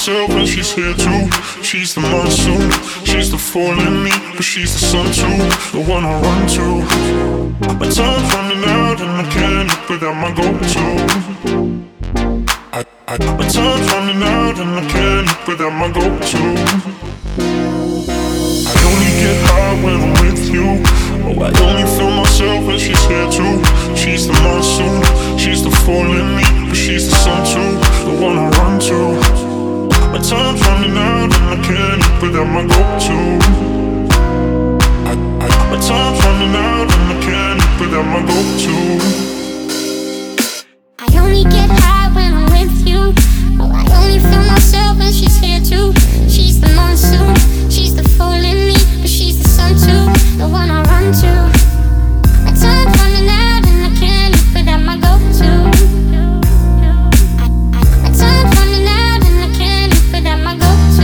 myself and she's here too. She's the monsoon, she's the fall in me, but she's the sun too, the one I run to. My time's running out and I can't live without my go-to. My time's running out and I can't live without my go-to. I only get high when I'm with you. Oh, I only feel myself when she's here too. She's the monsoon, she's the fall in me, but she's the sun too, the one I run to. My time's running out and I can't live without my go-to. My time's running out and I can't live without my go-to. I only get high when I'm with you. Oh, I only feel myself when she's here too. She's the monsoon, she's the fall in me, but she's the sun too, the one I run to. My time's running out and I can't live without my go-to. My time's running out and I can't live without my go-to.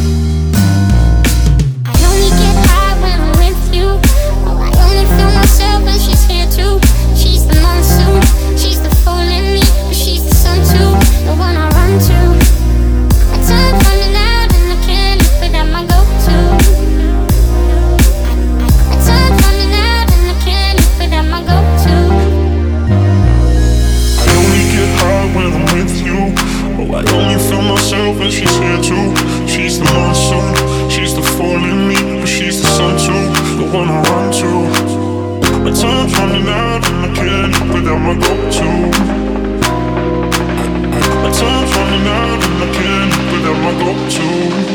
I only get high when I'm with you. Oh, I only feel myself when she's here too. She's the monsoon, she's the fall in me, but she's the sun too, the one I run to. My time's running out and I can't live without my go-to. My time's running out and I can't live without my go-to. I only get high when I'm with you. Oh, I only feel myself when she's here too. She's the monsoon, she's the fall in me, but she's the sun too, the one I run to. My time's running out and I can't live without my go-to. My time's running out and I can't live without my go-to.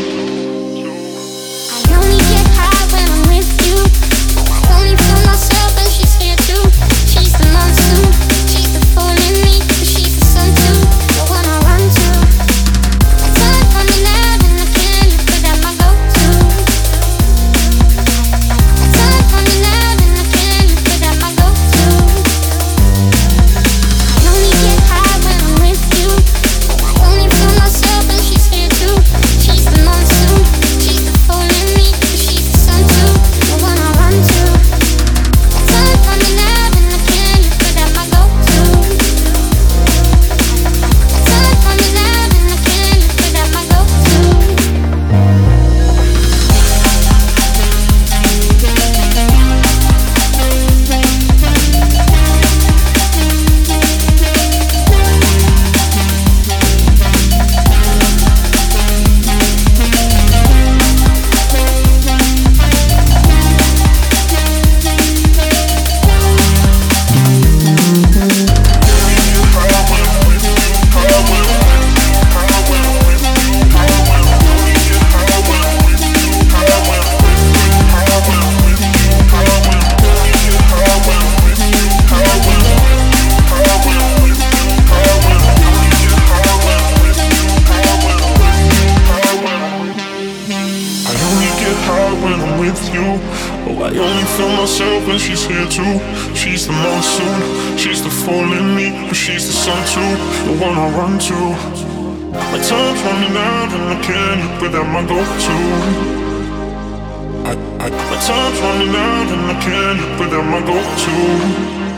I only get high when I'm with you. Oh, I only feel myself when she's here too. She's the monsoon, she's the fall in me, but she's the sun too, the one I run to. My time's running out and I can't live without my go-to. My time's running out and I can't live without my go-to. I only get high when I'm with you. Oh, I only feel myself when she's here too. She's the monsoon, she's the fall in me, but she's the sun too, the one I run to. My time's running out and I can't live without my go-to. My time's running out and I can't live without my go-to. I only feel myself when she's here too. She's the monsoon, she's the fall in me, but she's the sun too, the one I run to. My time's running out and I can't live without my go-to. My time's running out and I can't live without my go-to.